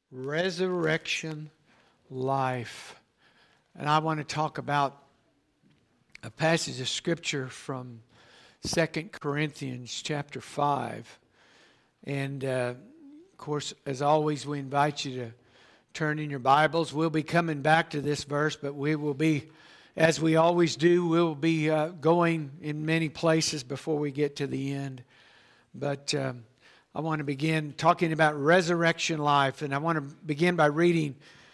Resurrection life. And I want to talk about a passage of Scripture from 2 Corinthians chapter 5. And, of course, as always, we invite you to turn in your Bibles. We'll be coming back to this verse, but we will be, as we always do, we'll be going in many places before we get to the end. But I want to begin talking about resurrection life. And I want to begin by reading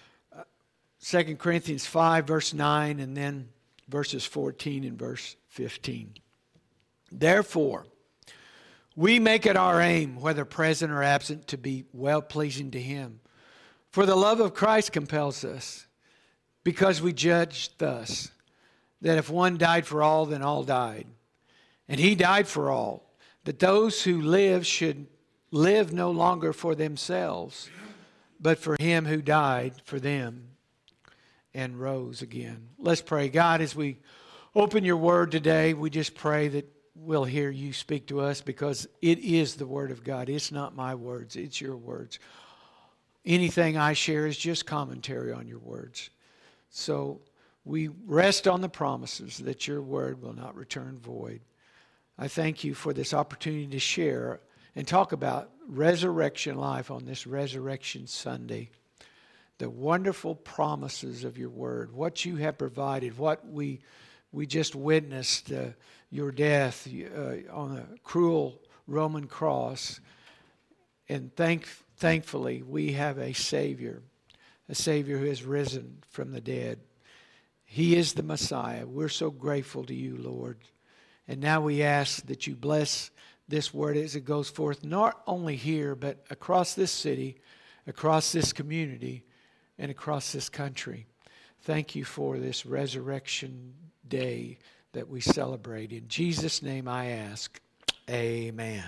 2 Corinthians 5, verse 9, and then verses 14 and verse 15. Therefore, we make it our aim, whether present or absent, to be well-pleasing to Him. For the love of Christ compels us, because we judge thus, that if one died for all, then all died. And He died for all, that those who live should live no longer for themselves, but for Him who died for them and rose again. Let's pray. God, as we open your word today, we just pray that we'll hear you speak to us, because it is the word of God. It's not my words, it's your words. Anything I share is just commentary on your words. So we rest on the promises that your word will not return void. I thank you for this opportunity to share and talk about resurrection life on this Resurrection Sunday. The wonderful promises of your word, what you have provided, what we just witnessed, your death on a cruel Roman cross. And thankfully, we have a Savior who has risen from the dead. He is the Messiah. We're so grateful to you, Lord. And now we ask that you bless this word as it goes forth, not only here, but across this city, across this community, and across this country. Thank you for this Resurrection Day that we celebrate. In Jesus' name I ask, amen.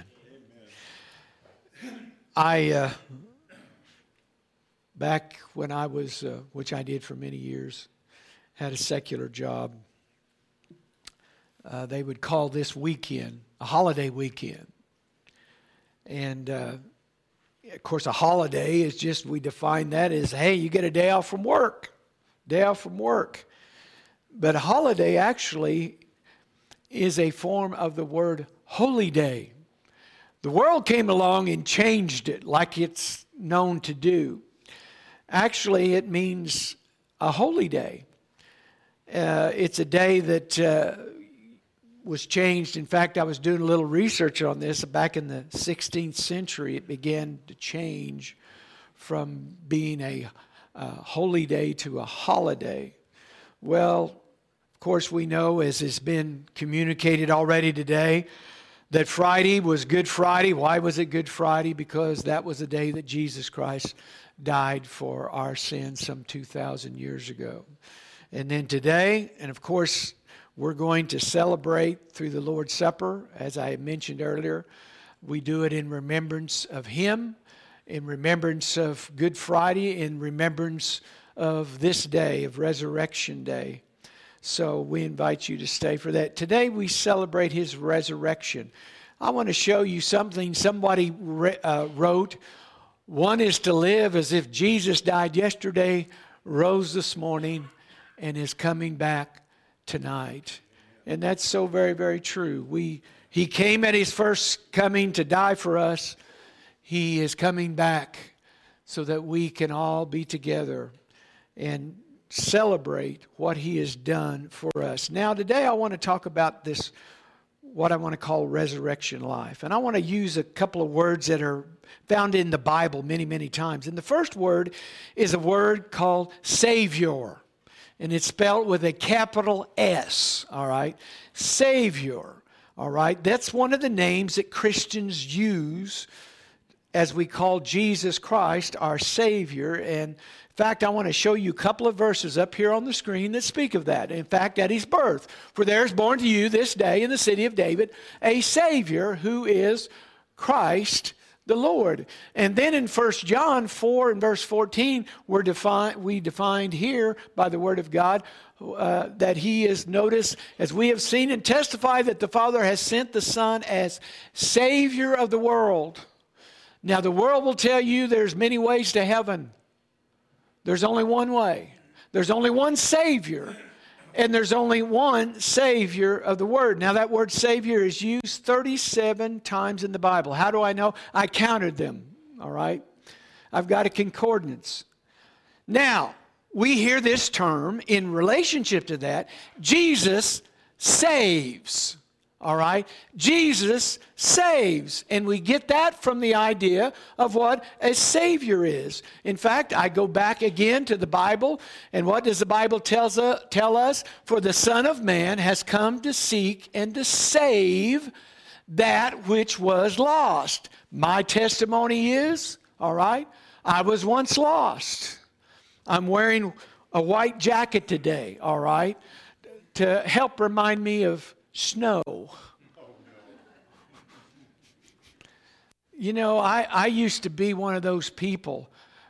Back when I was, which I did for many years, had a secular job. They would call this weekend a holiday weekend. And, of course, a holiday is just, we define that as, hey, you get a day off from work. Day off from work. But a holiday actually is a form of the word holy day. The world came along and changed it like it's known to do. Actually, it means a holy day. It's a day that was changed. In fact, I was doing a little research on this. Back in the 16th century, it began to change from being a holy day to a holiday. Well, of course, we know, as has been communicated already today, that Friday was Good Friday. Why was it Good Friday? Because that was the day that Jesus Christ died for our sins some 2,000 years ago. And then today, and of course, we're going to celebrate through the Lord's Supper. As I mentioned earlier, we do it in remembrance of Him, in remembrance of Good Friday, in remembrance of this day, of Resurrection Day. So we invite you to stay for that. Today we celebrate His resurrection. I want to show you something somebody wrote. One is to live as if Jesus died yesterday, rose this morning, and is coming back tonight. And that's so very, very true. He came at His first coming to die for us. He is coming back so that we can all be together and celebrate what He has done for us. Now, today I want to talk about this, what I want to call resurrection life. And I want to use a couple of words that are found in the Bible many, many times. And the first word is a word called Savior. And it's spelled with a capital S, all right? Savior, all right? That's one of the names that Christians use as we call Jesus Christ our Savior. And in fact, I want to show you a couple of verses up here on the screen that speak of that. In fact, at His birth. For there is born to you this day in the city of David a Savior who is Christ the Lord. And then in 1 John 4 and verse 14, we defined here by the Word of God that He is, notice, as we have seen and testify that the Father has sent the Son as Savior of the world. Now, the world will tell you there's many ways to heaven. There's only one way. There's only one Savior. And there's only one Savior of the Word. Now, that word Savior is used 37 times in the Bible. How do I know? I counted them, all right? I've got a concordance. Now, we hear this term in relationship to that. Jesus saves, all right? Jesus saves. And we get that from the idea of what a Savior is. In fact, I go back again to the Bible. And what does the Bible tell us? For the Son of Man has come to seek and to save that which was lost. My testimony is, all right, I was once lost. I'm wearing a white jacket today, all right, to help remind me of snow. You know, I used to be one of those people.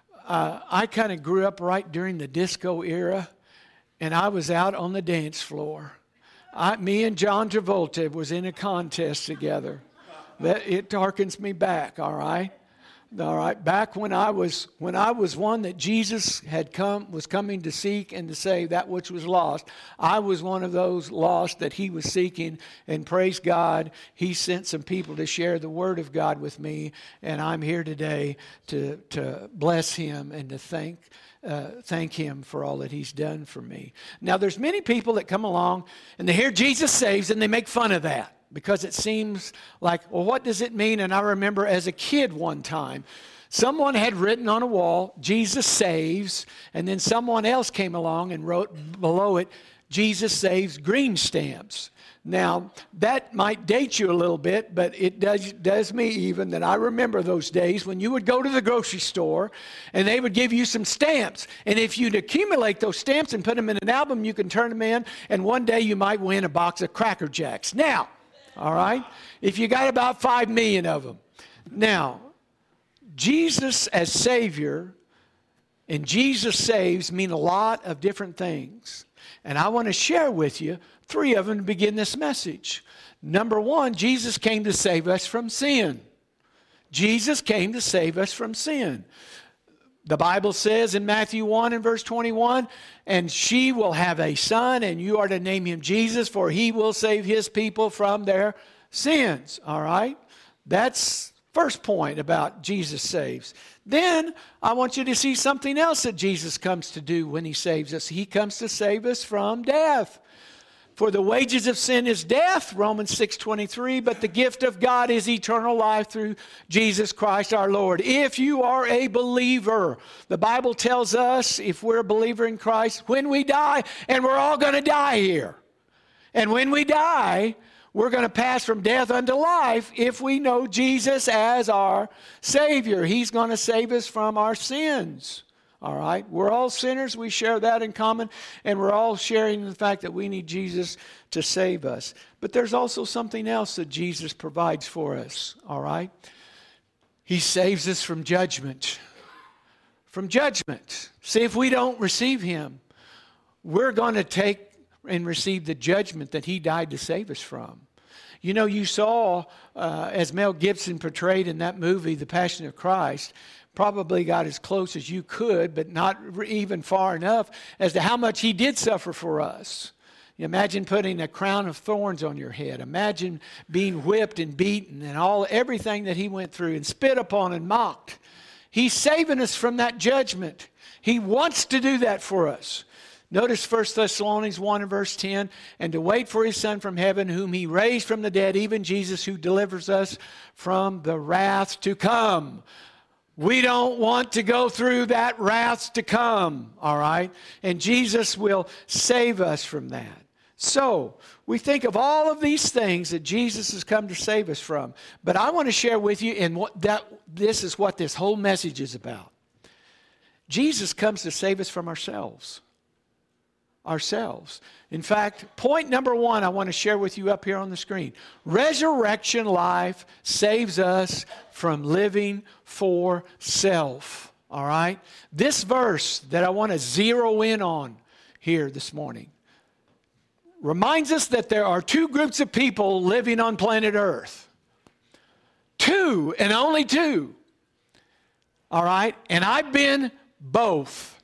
I kind of grew up right during the disco era, and I was out on the dance floor. Me and John Travolta was in a contest together. It harkens me back, all right? All right, back when I was one that Jesus was coming to seek and to save that which was lost. I was one of those lost that he was seeking, and praise God, he sent some people to share the word of God with me, and I'm here today to bless him and to thank him for all that he's done for me. Now, there's many people that come along and they hear Jesus saves and they make fun of that. Because it seems like, well, what does it mean? And I remember as a kid one time, someone had written on a wall, Jesus saves, and then someone else came along and wrote below it, Jesus saves, green stamps. Now, that might date you a little bit, but it does me even that I remember those days when you would go to the grocery store and they would give you some stamps. And if you'd accumulate those stamps and put them in an album, you can turn them in, and one day you might win a box of Cracker Jacks. Now, all right? If you got about 5 million of them. Now, Jesus as Savior and Jesus saves mean a lot of different things. And I want to share with you 3 of them to begin this message. Number 1, Jesus came to save us from sin. Jesus came to save us from sin. The Bible says in Matthew 1 and verse 21, and she will have a son, and you are to name him Jesus, for he will save his people from their sins. All right? That's first point about Jesus saves. Then I want you to see something else that Jesus comes to do when he saves us. He comes to save us from death. For the wages of sin is death, Romans 6:23, but the gift of God is eternal life through Jesus Christ our Lord. If you are a believer, the Bible tells us if we're a believer in Christ, when we die, and we're all going to die here. And when we die, we're going to pass from death unto life if we know Jesus as our Savior. He's going to save us from our sins. All right, we're all sinners. We share that in common, and we're all sharing the fact that we need Jesus to save us. But there's also something else that Jesus provides for us. All right, he saves us from judgment. From judgment. See, if we don't receive him, we're going to take and receive the judgment that he died to save us from. You know, you saw, as Mel Gibson portrayed in that movie, The Passion of Christ, probably got as close as you could, but not even far enough as to how much he did suffer for us. You imagine putting a crown of thorns on your head. Imagine being whipped and beaten and everything that he went through and spit upon and mocked. He's saving us from that judgment. He wants to do that for us. Notice 1 Thessalonians 1 and verse 10, and to wait for his Son from heaven, whom he raised from the dead, even Jesus, who delivers us from the wrath to come. We don't want to go through that wrath to come, all right? And Jesus will save us from that. So, we think of all of these things that Jesus has come to save us from. But I want to share with you, this is what this whole message is about. Jesus comes to save us from ourselves. Ourselves. In fact, point number 1 I want to share with you up here on the screen. Resurrection life saves us from living for self. All right? This verse that I want to zero in on here this morning reminds us that there are 2 groups of people living on planet Earth. 2, and only 2. All right? And I've been both.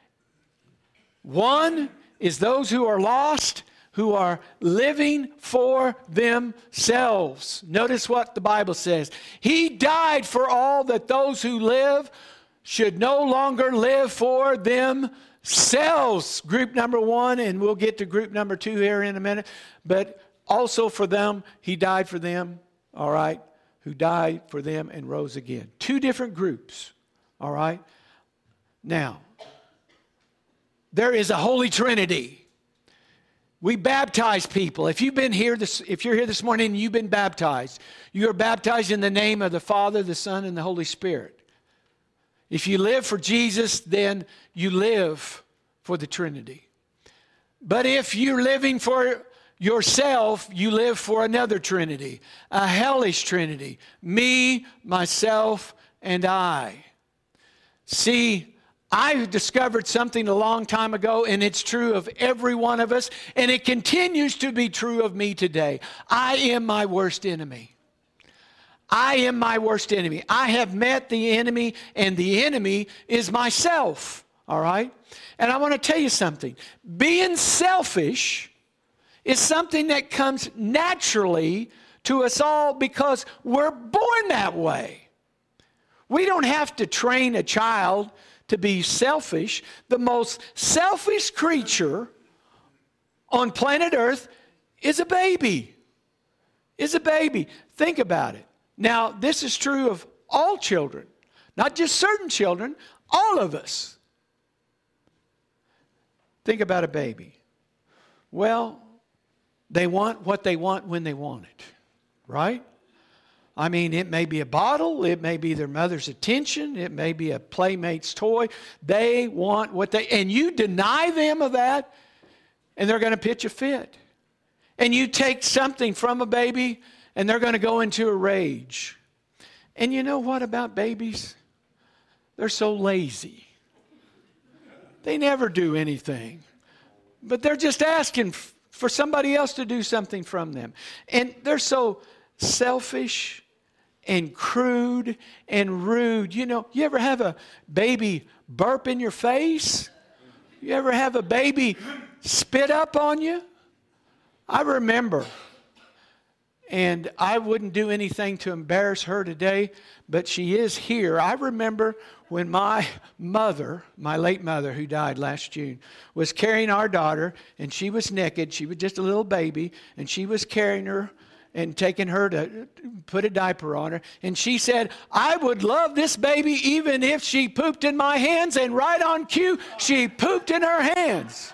One is those who are lost, who are living for themselves. Notice what the Bible says. He died for all, that those who live should no longer live for themselves. Group number one, and we'll get to group number two here in a minute. But also for them, he died for them, all right, who died for them and rose again. Two different groups, all right. Now, there is a Holy Trinity. We baptize people. If you're here this morning and you've been baptized, you are baptized in the name of the Father, the Son, and the Holy Spirit. If you live for Jesus, then you live for the Trinity. But if you're living for yourself, you live for another Trinity, a hellish Trinity. Me, myself, and I. See, I discovered something a long time ago, and it's true of every one of us, and it continues to be true of me today. I am my worst enemy. I am my worst enemy. I have met the enemy, and the enemy is myself. All right? And I want to tell you something. Being selfish is something that comes naturally to us all because we're born that way. We don't have to train a child to be selfish. The most selfish creature on planet Earth is a baby. Is a baby. Think about it. Now, this is true of all children, not just certain children, all of us. Think about a baby. Well, they want what they want when they want it, right? I mean, it may be a bottle, it may be their mother's attention, it may be a playmate's toy. They want what and you deny them of that, and they're going to pitch a fit. And you take something from a baby, and they're going to go into a rage. And you know what about babies? They're so lazy. They never do anything. But they're just asking for somebody else to do something from them. And they're so selfish and crude and rude. You know, you ever have a baby burp in your face? You ever have a baby spit up on you? I remember, and I wouldn't do anything to embarrass her today, but she is here. I remember when my mother, my late mother who died last June, was carrying our daughter, and she was naked. She was just a little baby, and she was carrying her and taking her to put a diaper on her. And she said, I would love this baby even if she pooped in my hands. And right on cue, she pooped in her hands.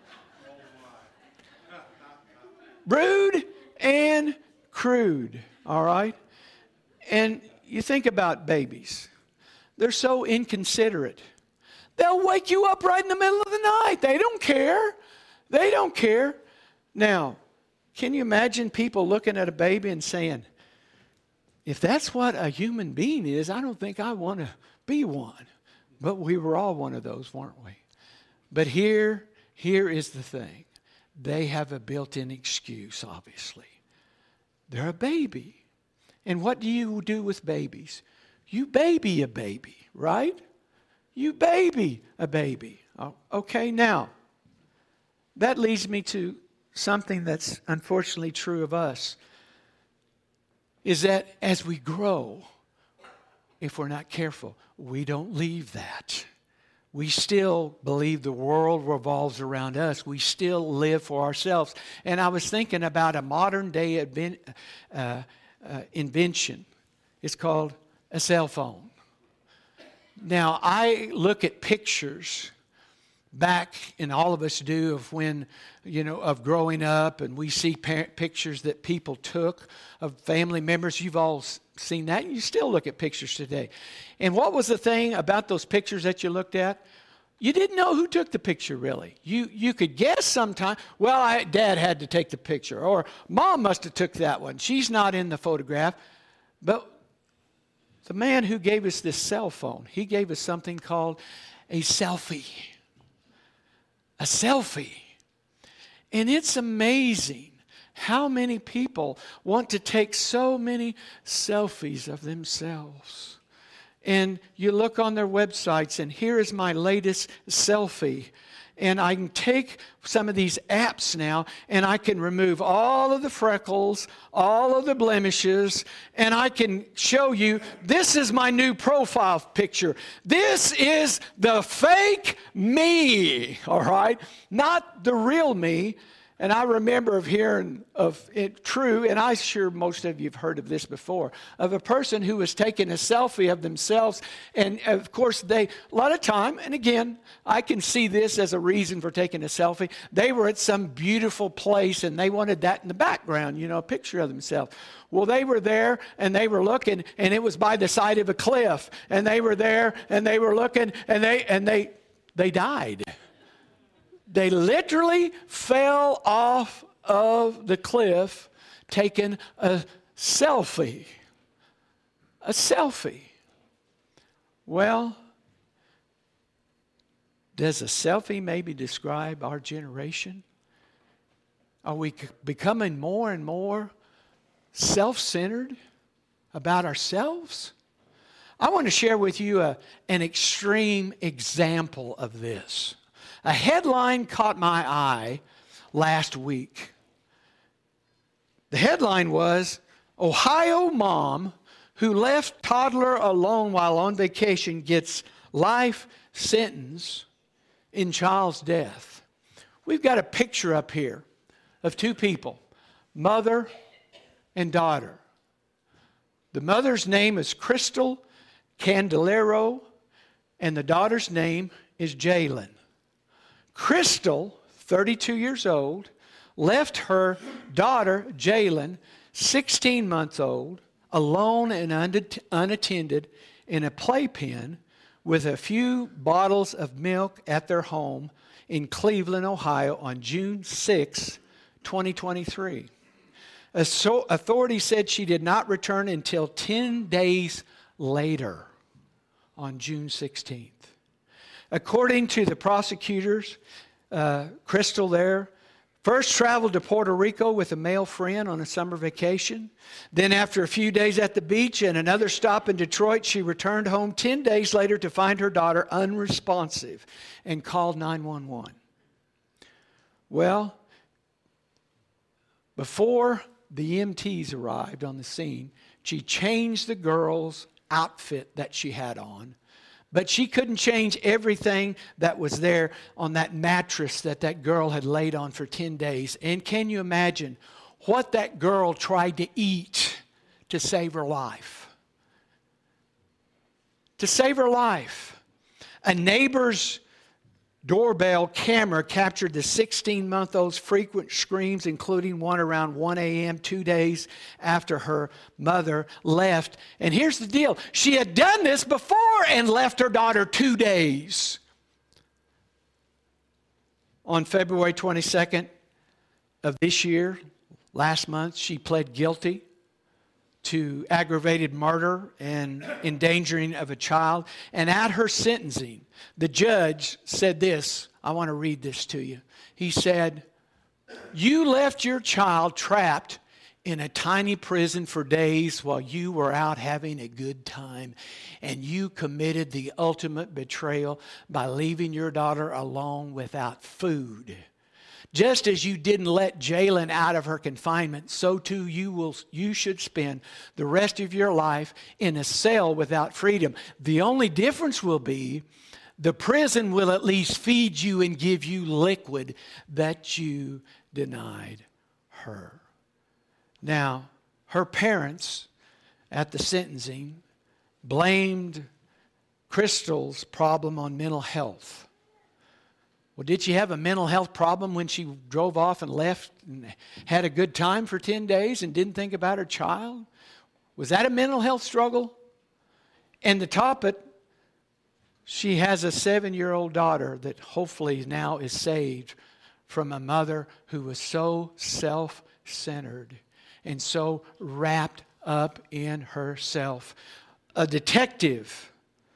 Rude and crude, all right? And you think about babies. They're so inconsiderate. They'll wake you up right in the middle of the night. They don't care. They don't care. Now, can you imagine people looking at a baby and saying, if that's what a human being is, I don't think I want to be one. But we were all one of those, weren't we? But here is the thing. They have a built-in excuse, obviously. They're a baby. And what do you do with babies? You baby a baby, right? You baby a baby. Oh, okay, now, that leads me to something that's unfortunately true of us, is that as we grow, if we're not careful, we don't leave that. We still believe the world revolves around us. We still live for ourselves. And I was thinking about a modern day invention. It's called a cell phone. Now, I look at pictures back, and all of us do, of when, of growing up, and we see pictures that people took of family members. You've all seen that. You still look at pictures today. And what was the thing about those pictures that you looked at? You didn't know who took the picture, really. You could guess sometime, well, Dad had to take the picture, or Mom must have took that one. She's not in the photograph. But the man who gave us this cell phone, he gave us something called a selfie. A selfie. And it's amazing how many people want to take so many selfies of themselves. And you look on their websites, and here is my latest selfie. And I can take some of these apps now, and I can remove all of the freckles, all of the blemishes, and I can show you, this is my new profile picture. This is the fake me, all right? Not the real me. And I remember of hearing of it true, and I'm sure most of you have heard of this before, of a person who was taking a selfie of themselves. And of course, a lot of time, and again, I can see this as a reason for taking a selfie. They were at some beautiful place and they wanted that in the background, a picture of themselves. Well, they were there and they were looking, and it was by the side of a cliff. And they were there and they were looking, and they died. They literally fell off of the cliff taking a selfie. A selfie. Well, does a selfie maybe describe our generation? Are we becoming more and more self-centered about ourselves? I want to share with you an extreme example of this. A headline caught my eye last week. The headline was, Ohio mom who left toddler alone while on vacation gets life sentence in child's death. We've got a picture up here of two people, mother and daughter. The mother's name is Crystal Candelero, and the daughter's name is Jalen. Crystal, 32 years old, left her daughter, Jalen, 16 months old, alone and unattended in a playpen with a few bottles of milk at their home in Cleveland, Ohio on June 6, 2023. Authorities said she did not return until 10 days later on June 16th. According to the prosecutors, Crystal there first traveled to Puerto Rico with a male friend on a summer vacation. Then after a few days at the beach and another stop in Detroit, she returned home 10 days later to find her daughter unresponsive and called 911. Well, before the EMTs arrived on the scene, she changed the girl's outfit that she had on. But she couldn't change everything that was there on that mattress that girl had laid on for 10 days. And can you imagine what that girl tried to eat to save her life? To save her life. A neighbor's doorbell camera captured the 16-month-old's frequent screams, including one around 1 a.m. 2 days after her mother left. And here's the deal. She had done this before and left her daughter 2 days. On February 22nd of this year, last month, she pled guilty to aggravated murder and endangering of a child. And at her sentencing, the judge said this. I want to read this to you. He said, "You left your child trapped in a tiny prison for days while you were out having a good time. And you committed the ultimate betrayal by leaving your daughter alone without food. Just as you didn't let Jalen out of her confinement, so too you should spend the rest of your life in a cell without freedom. The only difference will be the prison will at least feed you and give you liquid that you denied her." Now, her parents at the sentencing blamed Crystal's problem on mental health. Well, did she have a mental health problem when she drove off and left and had a good time for 10 days and didn't think about her child? Was that a mental health struggle? And to top it, she has a 7-year-old daughter that hopefully now is saved from a mother who was so self-centered and so wrapped up in herself. A detective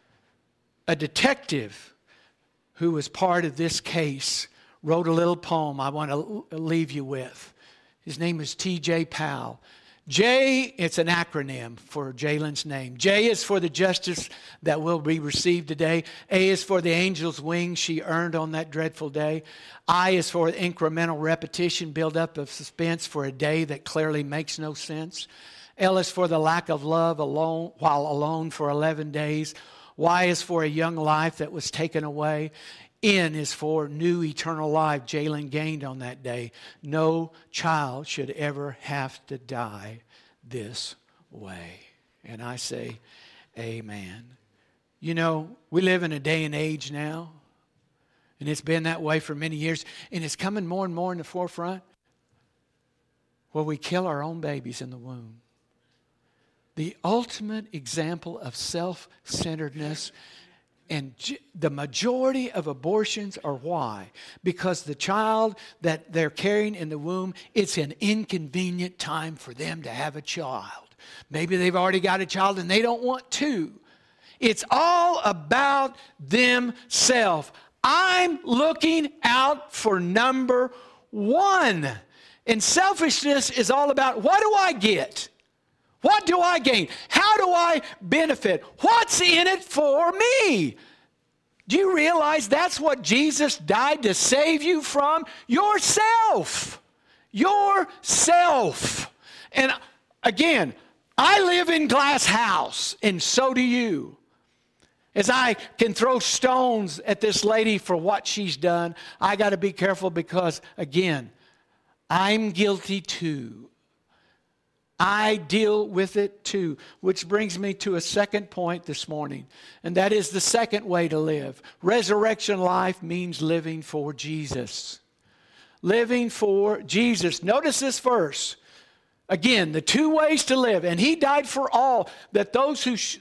who was part of this case wrote a little poem I want to leave you with. His name is T.J. Powell. J, it's an acronym for Jalen's name. J is for the justice that will be received today. A is for the angel's wings she earned on that dreadful day. I is for incremental repetition, build up of suspense for a day that clearly makes no sense. L is for the lack of love alone while alone for 11 days. Y is for a young life that was taken away. N is for new eternal life Jalen gained on that day. No child should ever have to die this way. And I say, amen. You know, we live in a day and age now, and it's been that way for many years, and it's coming more and more in the forefront, where we kill our own babies in the womb. The ultimate example of self-centeredness. And the majority of abortions are why? Because the child that they're carrying in the womb, it's an inconvenient time for them to have a child. Maybe they've already got a child and they don't want to. It's all about themselves. I'm looking out for number one. And selfishness is all about, what do I get? What do I gain? How do I benefit? What's in it for me? Do you realize that's what Jesus died to save you from? Yourself. Yourself. And again, I live in glass house, and so do you. As I can throw stones at this lady for what she's done, I got to be careful because, again, I'm guilty too. I deal with it too, which brings me to a second point this morning, and that is the second way to live. Resurrection life means living for Jesus. Living for Jesus. Notice this verse. Again, the two ways to live. And he died for all, that those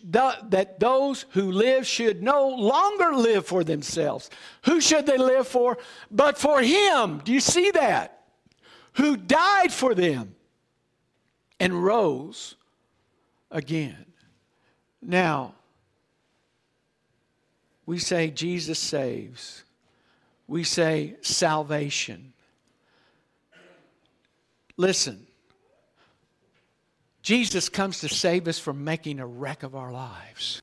who live should no longer live for themselves. Who should they live for? But for him. Do you see that? Who died for them and rose again. Now, we say Jesus saves. We say salvation. Listen, Jesus comes to save us from making a wreck of our lives.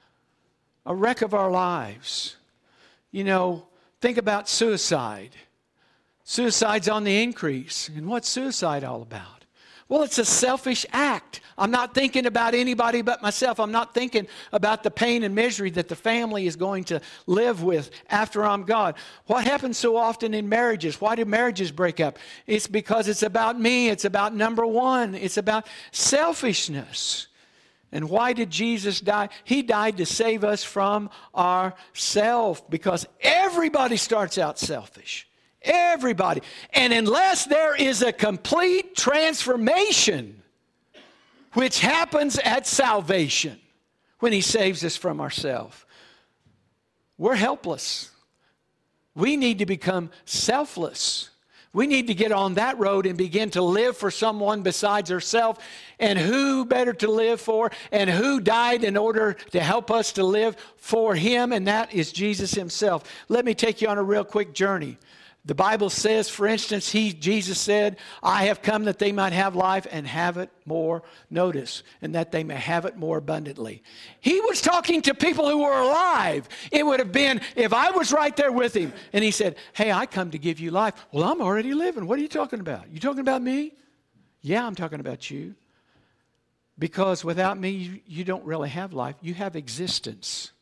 A wreck of our lives. You know, think about suicide. Suicide's on the increase. And what's suicide all about? Well, it's a selfish act. I'm not thinking about anybody but myself. I'm not thinking about the pain and misery that the family is going to live with after I'm gone. What happens so often in marriages? Why do marriages break up? It's because it's about me. It's about number one. It's about selfishness. And why did Jesus die? He died to save us from ourselves, because everybody starts out selfish. Everybody. And unless there is a complete transformation, which happens at salvation, when he saves us from ourselves, we're helpless. We need to become selfless. We need to get on that road and begin to live for someone besides ourselves. And who better to live for? And who died in order to help us to live for him? And that is Jesus himself. Let me take you on a real quick journey. The Bible says, for instance, Jesus said, I have come that they might have life and have it more, notice, and that they may have it more abundantly. He was talking to people who were alive. It would have been if I was right there with him and he said, hey, I come to give you life. Well, I'm already living. What are you talking about? You talking about me? Yeah, I'm talking about you. Because without me, you don't really have life. You have existence.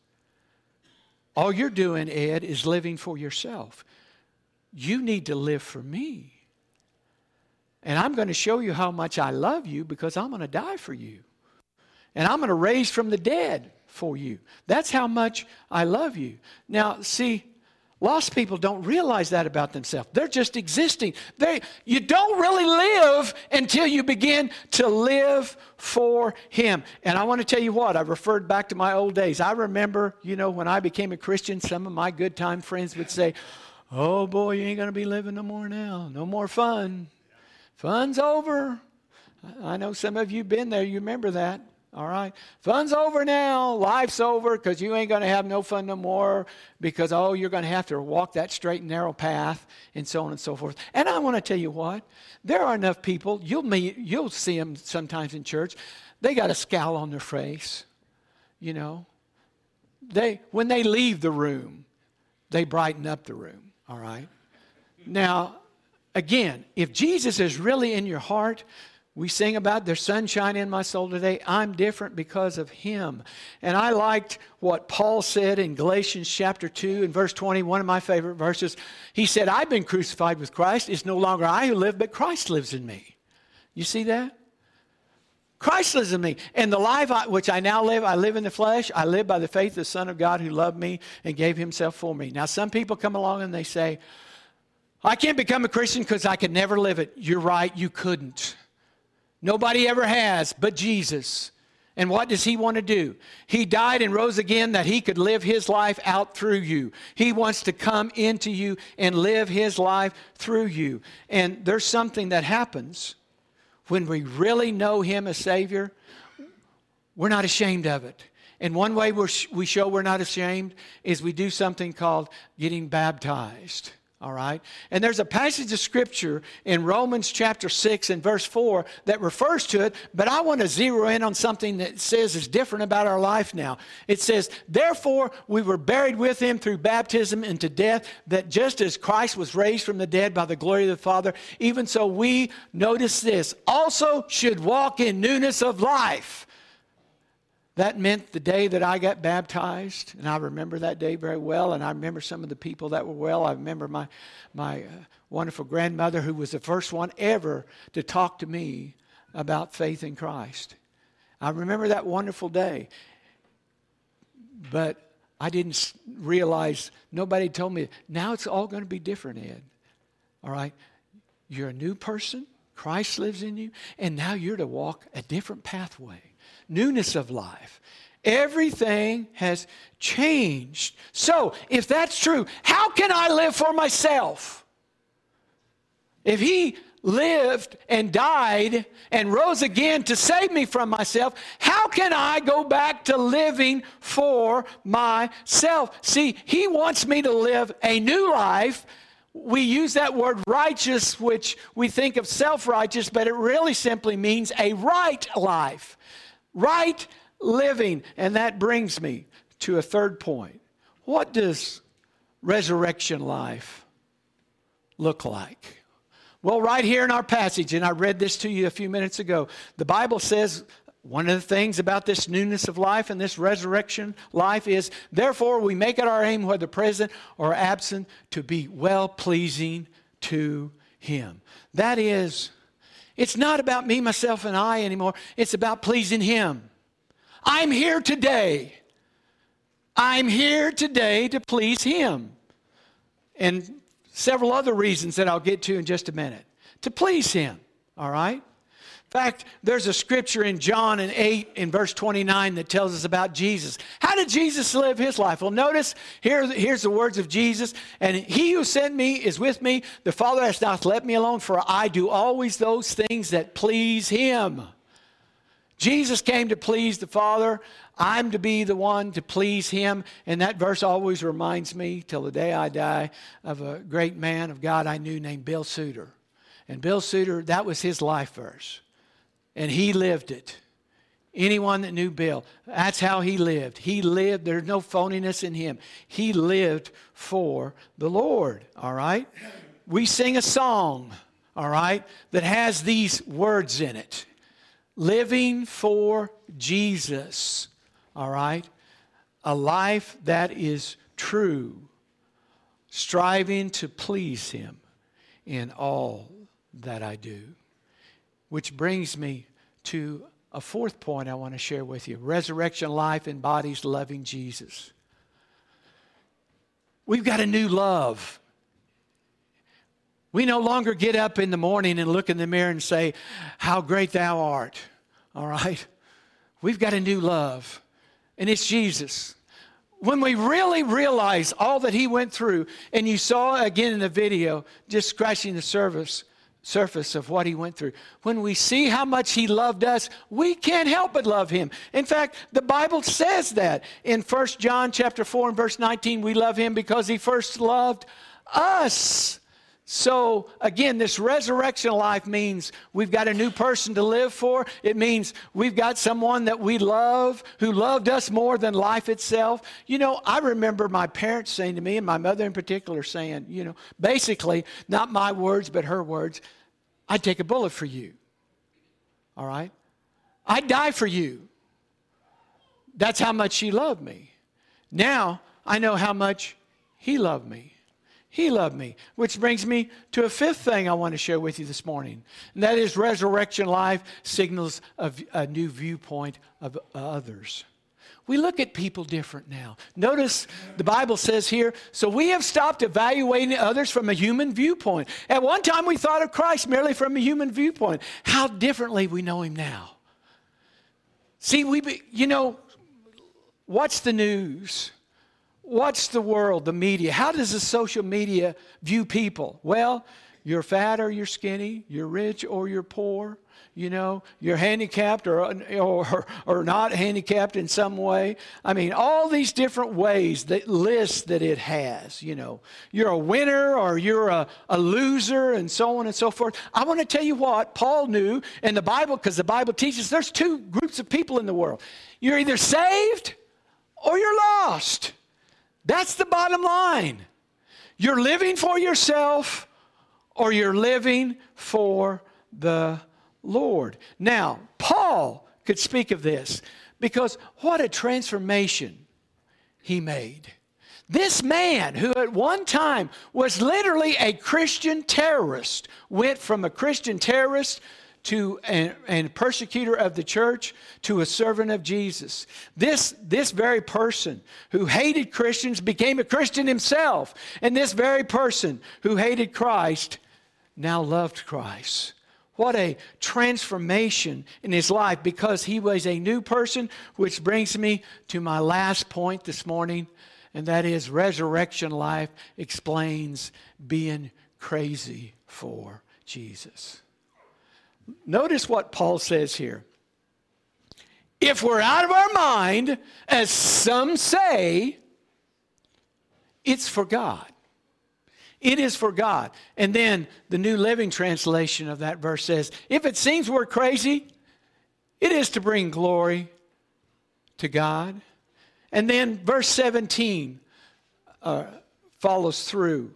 All you're doing, Ed, is living for yourself. You need to live for me. And I'm going to show you how much I love you, because I'm going to die for you. And I'm going to raise from the dead for you. That's how much I love you. Now, see, lost people don't realize that about themselves. They're just existing. You don't really live until you begin to live for him. And I want to tell you what, I referred back to my old days. I remember, when I became a Christian, some of my good time friends would say, oh boy, you ain't going to be living no more now. No more fun. Fun's over. I know some of you have been there. You remember that. All right? Fun's over now. Life's over because you ain't going to have no fun no more because, you're going to have to walk that straight and narrow path and so on and so forth. And I want to tell you what. There are enough people, you'll see them sometimes in church. They got a scowl on their face, you know. When they leave the room, they brighten up the room, all right? Now, again, if Jesus is really in your heart, we sing about there's sunshine in my soul today. I'm different because of him. And I liked what Paul said in Galatians chapter 2 and verse 20, one of my favorite verses. He said, I've been crucified with Christ. It's no longer I who live, but Christ lives in me. You see that? Christ lives in me. And the life which I now live, I live in the flesh. I live by the faith of the Son of God who loved me and gave himself for me. Now, some people come along and they say, I can't become a Christian because I could never live it. You're right, you couldn't. Nobody ever has but Jesus. And what does he want to do? He died and rose again that he could live his life out through you. He wants to come into you and live his life through you. And there's something that happens when we really know him as Savior. We're not ashamed of it. And one way we show we're not ashamed is we do something called getting baptized. All right? And there's a passage of Scripture in Romans chapter 6 and verse 4 that refers to it, but I want to zero in on something that says is different about our life now. It says, therefore, we were buried with him through baptism into death, that just as Christ was raised from the dead by the glory of the Father, even so we, notice this, also should walk in newness of life. That meant the day that I got baptized, and I remember that day very well, and I remember some of the people that were well. I remember my wonderful grandmother, who was the first one ever to talk to me about faith in Christ. I remember that wonderful day, but I didn't realize, nobody told me, now it's all going to be different, Ed. All right? You're a new person. Christ lives in you, and now you're to walk a different pathway. Newness of life. Everything has changed. So, if that's true, how can I live for myself? If he lived and died and rose again to save me from myself, how can I go back to living for myself? See, he wants me to live a new life. We use that word righteous, which we think of self-righteous, but it really simply means a right life. Right living. And that brings me to a third point. What does resurrection life look like? Well, right here in our passage, and I read this to you a few minutes ago, the Bible says one of the things about this newness of life and this resurrection life is, therefore we make it our aim, whether present or absent, to be well-pleasing to him. That is, it's not about me, myself, and I anymore. It's about pleasing him. I'm here today. I'm here today to please him. And several other reasons that I'll get to in just a minute. To please him, all right? In fact, there's a scripture in John 8 in verse 29 that tells us about Jesus. How did Jesus live his life? Well, notice, here's the words of Jesus. And he who sent me is with me. The Father has not let me alone, for I do always those things that please him. Jesus came to please the Father. I'm to be the one to please him. And that verse always reminds me, till the day I die, of a great man of God I knew named Bill Suter. And Bill Suter, that was his life verse. And he lived it. Anyone that knew Bill, that's how he lived. He lived, there's no phoniness in him. He lived for the Lord, all right? We sing a song, all right, that has these words in it. Living for Jesus, all right? A life that is true, striving to please him in all that I do. Which brings me to a fourth point I want to share with you. Resurrection life embodies loving Jesus. We've got a new love. We no longer get up in the morning and look in the mirror and say, how great thou art. All right? We've got a new love. And it's Jesus. When we really realize all that he went through, and you saw again in the video, just scratching the surface of what he went through. When we see how much he loved us, we can't help but love him. In fact, the Bible says that in 1 John chapter 4 and verse 19, we love him because he first loved us. So again, this resurrection life means we've got a new person to live for. It means we've got someone that we love who loved us more than life itself. You know, I remember my parents saying to me, and my mother in particular saying, you know, basically, not my words, but her words, I'd take a bullet for you. All right? I'd die for you. That's how much she loved me. Now, I know how much he loved me. He loved me, which brings me to a fifth thing I want to share with you this morning. And that is resurrection life signals a new viewpoint of others. We look at people different now. Notice the Bible says here, so we have stopped evaluating others from a human viewpoint. At one time we thought of Christ merely from a human viewpoint. How differently we know him now. See, what's the news? What's the world, the media? How does the social media view people? Well, you're fat or you're skinny, you're rich or you're poor, you know, you're handicapped or not handicapped in some way. I mean, all these different ways, that list that it has, you know. You're a winner or you're a loser and so on and so forth. I want to tell you what Paul knew in the Bible, because the Bible teaches there's two groups of people in the world. You're either saved or you're lost. That's the bottom line. You're living for yourself or you're living for the Lord. Now, Paul could speak of this because what a transformation he made. This man who at one time was literally a Christian terrorist went from a Christian terrorist to a persecutor of the church, to a servant of Jesus. This very person who hated Christians became a Christian himself. And this very person who hated Christ now loved Christ. What a transformation in his life, because he was a new person, which brings me to my last point this morning, and that is resurrection life explains being crazy for Jesus. Notice what Paul says here. If we're out of our mind, as some say, it's for God. It is for God. And then the New Living Translation of that verse says, if it seems we're crazy, it is to bring glory to God. And then verse 17 follows through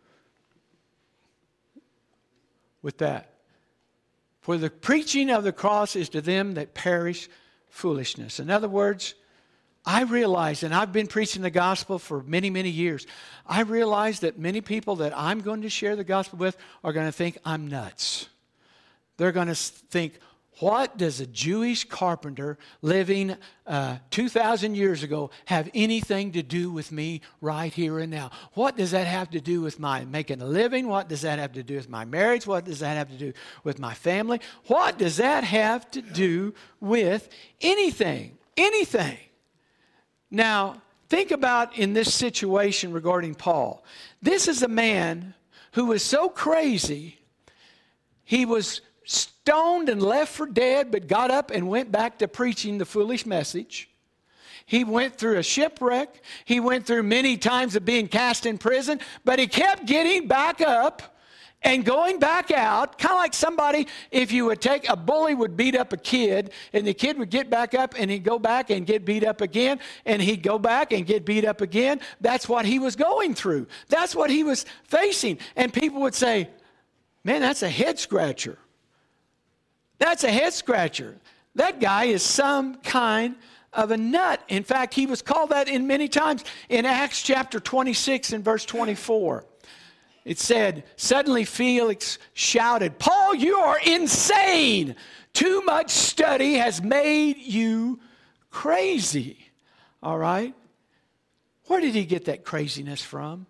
with that. For the preaching of the cross is to them that perish foolishness. In other words, I realize, and I've been preaching the gospel for many, many years, I realize that many people that I'm going to share the gospel with are going to think I'm nuts. They're going to think, what does a Jewish carpenter living 2,000 years ago have anything to do with me right here and now? What does that have to do with my making a living? What does that have to do with my marriage? What does that have to do with my family? What does that have to do with anything? Anything. Now, think about in this situation regarding Paul. This is a man who was so crazy, he was stoned and left for dead, but got up and went back to preaching the foolish message. He went through a shipwreck. He went through many times of being cast in prison, but he kept getting back up and going back out, kind of like somebody, if you would take a bully would beat up a kid, and the kid would get back up and he'd go back and get beat up again, and he'd go back and get beat up again. That's what he was going through. That's what he was facing. And people would say, man, that's a head scratcher. That's a head scratcher. That guy is some kind of a nut. In fact, he was called that in many times. In Acts chapter 26 and verse 24, it said, suddenly Felix shouted, Paul, you are insane. Too much study has made you crazy. All right? Where did he get that craziness from?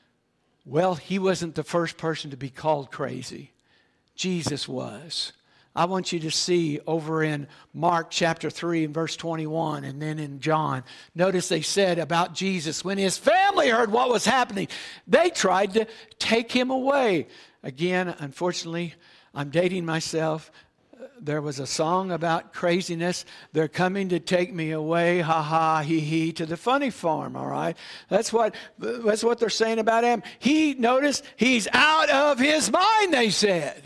Well, he wasn't the first person to be called crazy. Jesus was. I want you to see over in Mark chapter 3 and verse 21 and then in John. Notice they said about Jesus, when his family heard what was happening, they tried to take him away. Again, unfortunately, I'm dating myself. There was a song about craziness. They're coming to take me away, ha ha, he he, to the funny farm, all right? That's what they're saying about him. Notice, he's out of his mind, they said.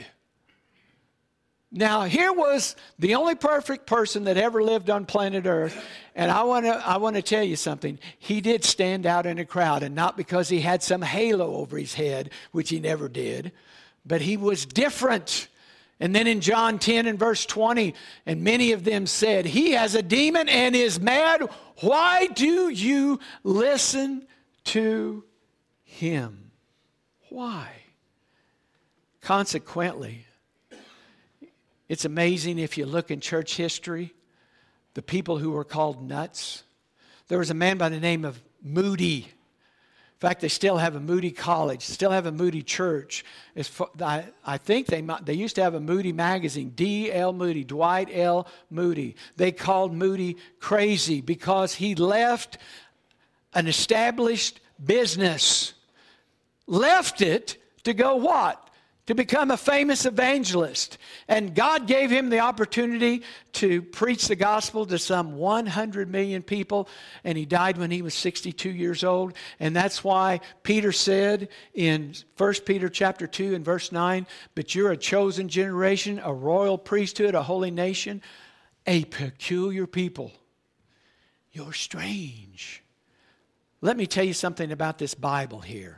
Now, here was the only perfect person that ever lived on planet Earth. And I want to tell you something. He did stand out in a crowd, and not because he had some halo over his head, which he never did, but he was different. And then in John 10 and verse 20, and many of them said, he has a demon and is mad. Why do you listen to him? Why? Consequently, it's amazing if you look in church history, the people who were called nuts. There was a man by the name of Moody. In fact, they still have a Moody College, still have a Moody Church. I think they used to have a Moody magazine, D.L. Moody, Dwight L. Moody. They called Moody crazy because he left an established business. Left it to go what? To become a famous evangelist. And God gave him the opportunity to preach the gospel to some 100 million people. And he died when he was 62 years old. And that's why Peter said in 1 Peter chapter 2 and verse 9, but you're a chosen generation, a royal priesthood, a holy nation, a peculiar people. You're strange. Let me tell you something about this Bible here.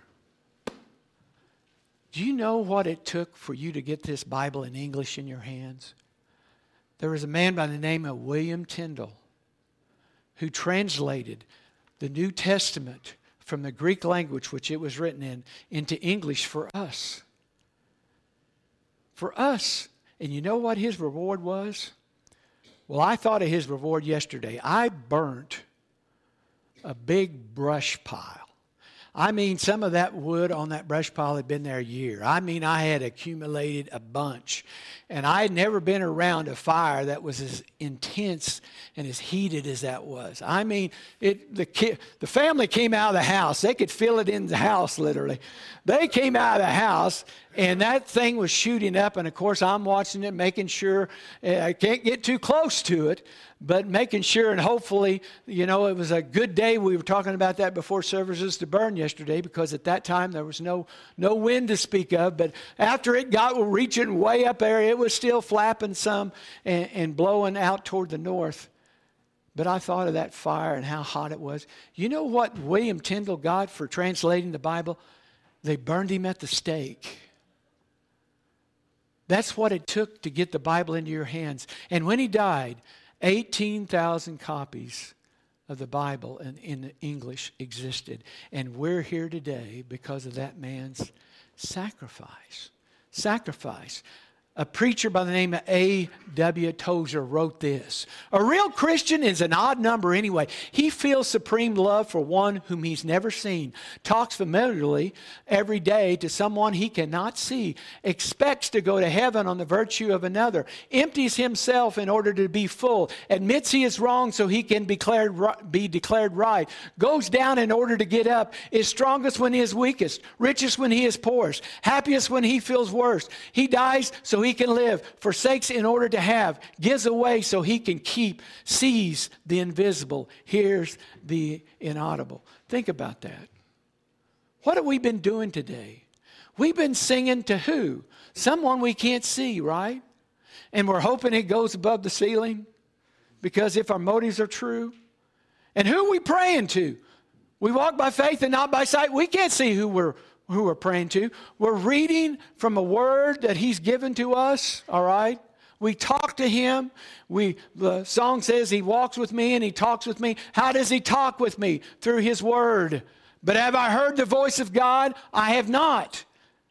Do you know what it took for you to get this Bible in English in your hands? There was a man by the name of William Tyndale who translated the New Testament from the Greek language, which it was written in, into English for us. For us. And you know what his reward was? Well, I thought of his reward yesterday. I burnt a big brush pile. I mean, some of that wood on that brush pile had been there a year. I mean, I had accumulated a bunch. And I had never been around a fire that was as intense and as heated as that was. I mean, the family came out of the house. They could feel it in the house, literally. They came out of the house, and that thing was shooting up. And, of course, I'm watching it, making sure I can't get too close to it, but making sure, and hopefully, it was a good day. We were talking about that before services to burn yesterday, because at that time there was no wind to speak of. But after it got reaching way up there, it was still flapping some and blowing out toward the north. But I thought of that fire and how hot it was. You know what William Tyndale got for translating the Bible? They burned him at the stake. That's what it took to get the Bible into your hands. And when he died, 18,000 copies of the Bible in English existed. And we're here today because of that man's sacrifice. Sacrifice. A preacher by the name of A.W. Tozer wrote this. A real Christian is an odd number anyway. He feels supreme love for one whom he's never seen, talks familiarly every day to someone he cannot see, expects to go to heaven on the virtue of another, empties himself in order to be full, admits he is wrong so he can be declared right, goes down in order to get up, is strongest when he is weakest, richest when he is poorest, happiest when he feels worst. He dies so he can live, forsakes in order to have, gives away so he can keep, sees the invisible, hears the inaudible. Think about that. What have we been doing today? We've been singing to who? Someone we can't see, right? And we're hoping it goes above the ceiling, because if our motives are true. And who are we praying to? We walk by faith and not by sight. We can't see who we're praying to. We're reading from a word that he's given to us, all right? We talk to him. The song says he walks with me and he talks with me. How does he talk with me? Through his word. But have I heard the voice of God? I have not.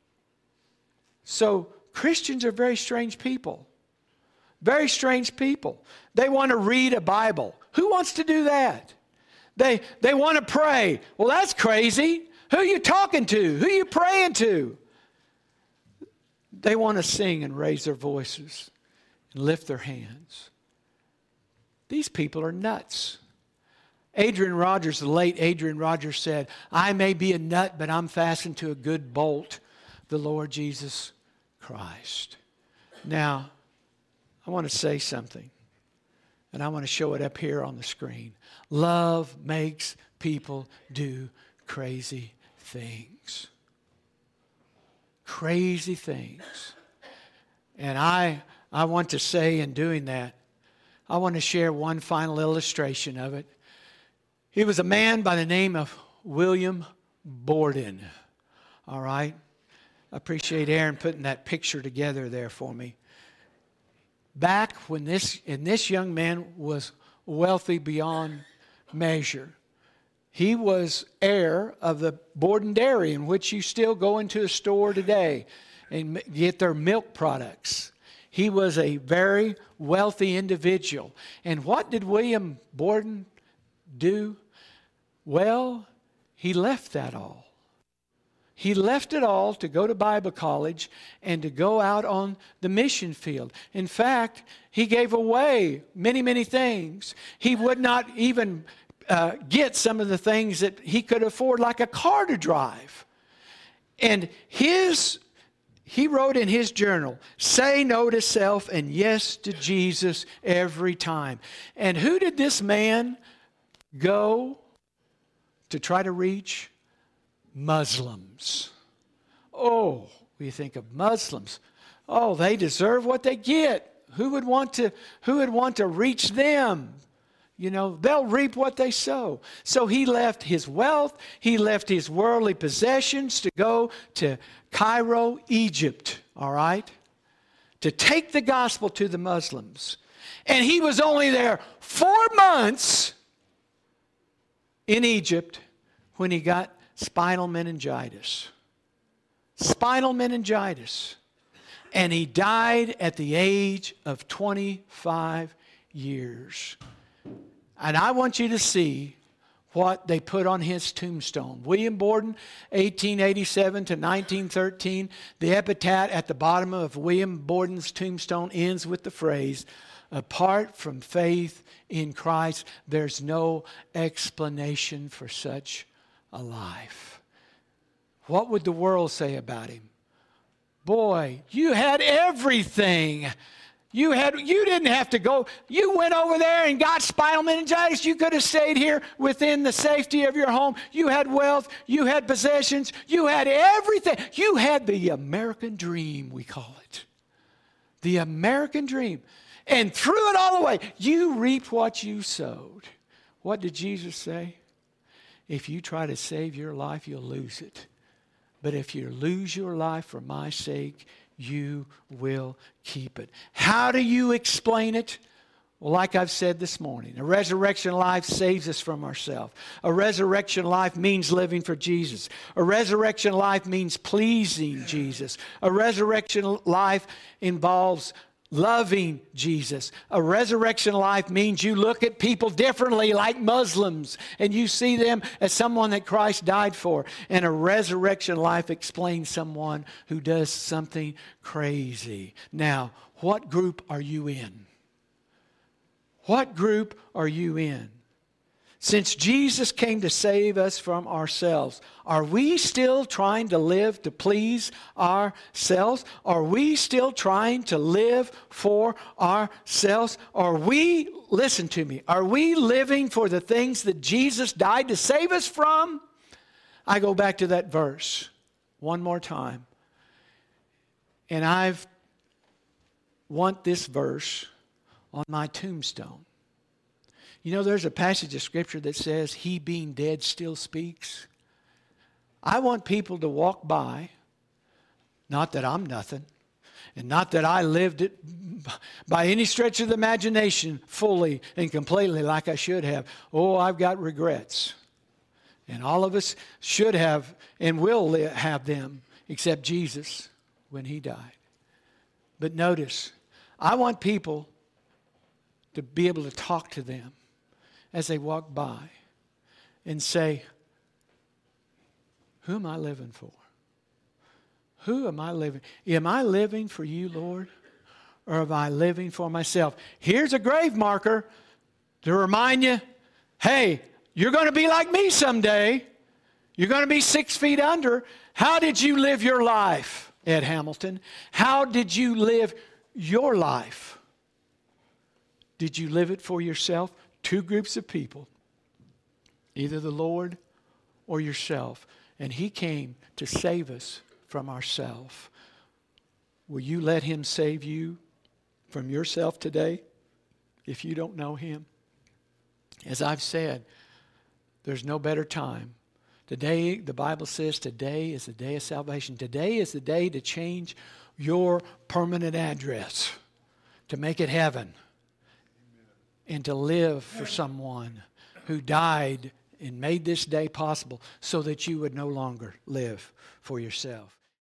So Christians are very strange people. Very strange people. They want to read a Bible. Who wants to do that? They want to pray. Well, that's crazy. Who are you talking to? Who are you praying to? They want to sing and raise their voices. and lift their hands. These people are nuts. Adrian Rogers, the late Adrian Rogers said, I may be a nut, but I'm fastened to a good bolt, the Lord Jesus Christ. Now, I want to say something, and I want to show it up here on the screen. Love makes people do crazy things. Crazy things. And I want to say in doing that, I want to share one final illustration of it. He was a man by the name of William Borden. All right? I appreciate Aaron putting that picture together there for me. Back when this young man was wealthy beyond measure. He was heir of the Borden Dairy, in which you still go into a store today and get their milk products. He was a very wealthy individual. And what did William Borden do? Well, he left that all. He left it all to go to Bible college and to go out on the mission field. In fact, he gave away many, many things. He would not even get some of the things that he could afford, like a car to drive. And he wrote in his journal, say no to self and yes to Jesus every time. And who did this man go to try to reach? Muslims. Oh, we think of Muslims. Oh, they deserve what they get. Who would want to reach them? You know, they'll reap what they sow. So he left his wealth, he left his worldly possessions to go to Cairo, Egypt, all right, to take the gospel to the Muslims. And he was only there 4 months in Egypt when he got spinal meningitis. Spinal meningitis. And he died at the age of 25 years. And I want you to see what they put on his tombstone. William Borden, 1887 to 1913. The epitaph at the bottom of William Borden's tombstone ends with the phrase, apart from faith in Christ, there's no explanation for such a life. What would the world say about him? Boy, you had everything. You didn't have to go. You went over there and got spinal meningitis. You could have stayed here within the safety of your home. You had wealth. You had possessions. You had everything. You had the American dream, we call it. The American dream. And threw it all away. You reaped what you sowed. What did Jesus say? If you try to save your life, you'll lose it. But if you lose your life for my sake, you will keep it. How do you explain it? Well, like I've said this morning, a resurrection life saves us from ourselves. A resurrection life means living for Jesus. A resurrection life means pleasing Jesus. A resurrection life involves loving Jesus. A resurrection life means you look at people differently, like Muslims, and you see them as someone that Christ died for. And a resurrection life explains someone who does something crazy. Now, what group are you in? What group are you in? Since Jesus came to save us from ourselves, are we still trying to live to please ourselves? Are we still trying to live for ourselves? Listen to me, are we living for the things that Jesus died to save us from? I go back to that verse one more time. And I want this verse on my tombstone. You know, there's a passage of Scripture that says, he being dead still speaks. I want people to walk by, not that I'm nothing, and not that I lived it by any stretch of the imagination fully and completely like I should have. Oh, I've got regrets. And all of us should have and will have them, except Jesus when he died. But notice, I want people to be able to talk to them as they walk by and say, who am I living for? Who am I living? Am I living for you, Lord? or am I living for myself? Here's a grave marker to remind you, hey, you're going to be like me someday. You're going to be 6 feet under. How did you live your life, Ed Hamilton? How did you live your life? Did you live it for yourself? Two groups of people, either the Lord or yourself. And He came to save us from ourselves. Will you let Him save you from yourself today if you don't know Him? As I've said, there's no better time. Today, the Bible says today is the day of salvation. Today is the day to change your permanent address, to make it heaven, and to live for someone who died and made this day possible so that you would no longer live for yourself.